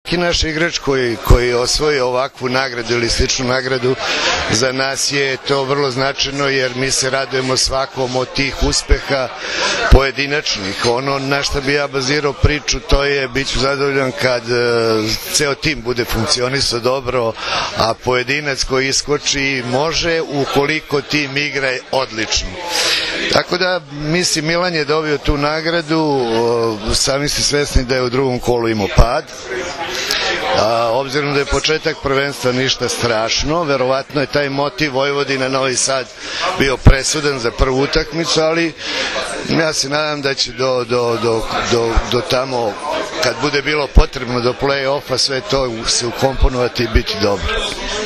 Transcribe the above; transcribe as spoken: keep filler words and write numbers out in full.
Svaki naš igrač koji, koji osvoji ovakvu nagradu ili sličnu nagradu, za nas je to vrlo značajno jer mi se radujemo svakom od tih uspeha pojedinačnih. Ono na što bi ja bazirao priču, to je bit ću zadovoljan kad uh, ceo tim bude funkcionisao dobro, a pojedinac koji iskoči može ukoliko tim igra odlično. Tako da, mislim, Milan je dobio tu nagradu, uh, sami ste svesni da je u drugom kolu imao pad. A, obzirom da je početak prvenstva ništa strašno, verovatno je taj motiv Vojvodina Novi Sad bio presudan za prvu utakmicu, ali ja se nadam da će do, do, do, do, do tamo, kad bude bilo potrebno do play-offa, sve to se ukomponovati i biti dobro.